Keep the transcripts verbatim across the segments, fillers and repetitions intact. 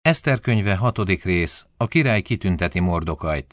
Eszter könyve hatodik rész. A király kitünteti Mordokajt.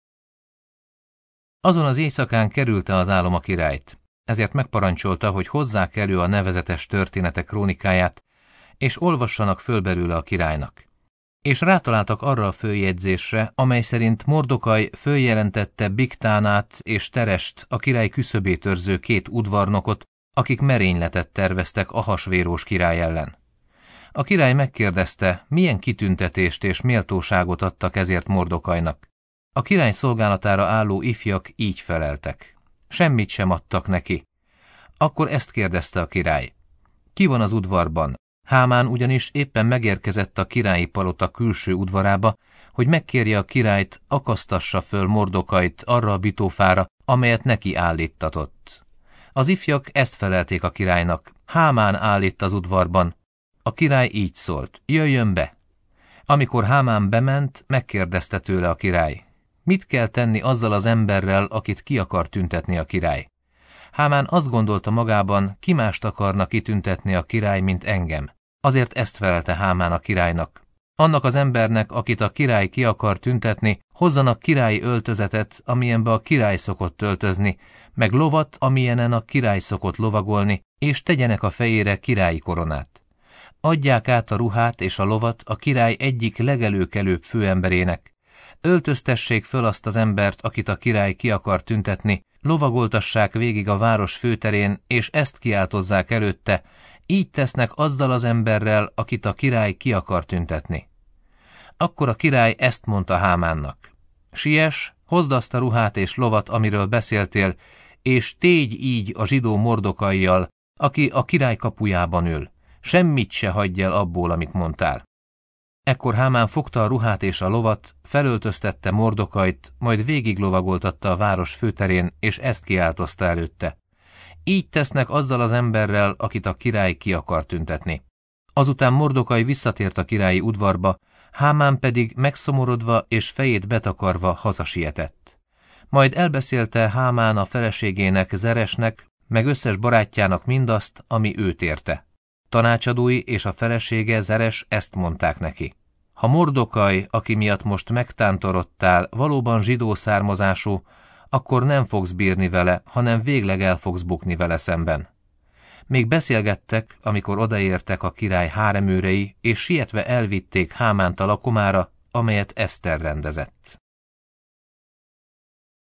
Azon az éjszakán kerülte az álom a királyt, ezért megparancsolta, hogy hozzák elő a nevezetes történetek krónikáját, és olvassanak föl belőle a királynak. És rátaláltak arra a följegyzésre, amely szerint Mordokaj följelentette Bigtánát és Terest, a király küszöbét őrző két udvarnokot, akik merényletet terveztek Ahasvérós király ellen. A király megkérdezte, milyen kitüntetést és méltóságot adtak ezért Mordokajnak. A király szolgálatára álló ifjak így feleltek. Semmit sem adtak neki. Akkor ezt kérdezte a király. Ki van az udvarban? Hámán ugyanis éppen megérkezett a királyi palota külső udvarába, hogy megkérje a királyt, akasztassa föl Mordokajt arra a bitófára, amelyet neki állíttatott. Az ifjak ezt felelték a királynak. Hámán áll itt az udvarban. A király így szólt, jöjjön be. Amikor Hámán bement, megkérdezte tőle a király. Mit kell tenni azzal az emberrel, akit ki akar tüntetni a király? Hámán azt gondolta magában, ki mást akarna kitüntetni a király, mint engem. Azért ezt felelte Hámán a királynak. Annak az embernek, akit a király ki akar tüntetni, hozzanak királyi öltözetet, amilyenbe a király szokott öltözni, meg lovat, amilyenen a király szokott lovagolni, és tegyenek a fejére királyi koronát. Adják át a ruhát és a lovat a király egyik legelőkelőbb főemberének. Öltöztessék föl azt az embert, akit a király ki akar tüntetni, lovagoltassák végig a város főterén, és ezt kiáltozzák előtte, így tesznek azzal az emberrel, akit a király ki akar tüntetni. Akkor a király ezt mondta Hámánnak. Siess, hozd azt a ruhát és lovat, amiről beszéltél, és tégy így a zsidó Mordokajjal, aki a király kapujában ül. Semmit se hagyj el abból, amit mondtál. Ekkor Hámán fogta a ruhát és a lovat, felöltöztette Mordokajt, majd végiglovagoltatta a város főterén, és ezt kiáltozta előtte. Így tesznek azzal az emberrel, akit a király ki akar tüntetni. Azután Mordokaj visszatért a királyi udvarba, Hámán pedig megszomorodva és fejét betakarva hazasietett. Majd elbeszélte Hámán a feleségének, Zeresnek, meg összes barátjának mindazt, ami őt érte. Tanácsadói és a felesége, Zeres ezt mondták neki. Ha Mordokaj, aki miatt most megtántorodtál, valóban zsidó származású, akkor nem fogsz bírni vele, hanem végleg el fogsz bukni vele szemben. Még beszélgettek, amikor odaértek a király háremőrei, és sietve elvitték Hámánt a lakomára, amelyet Eszter rendezett.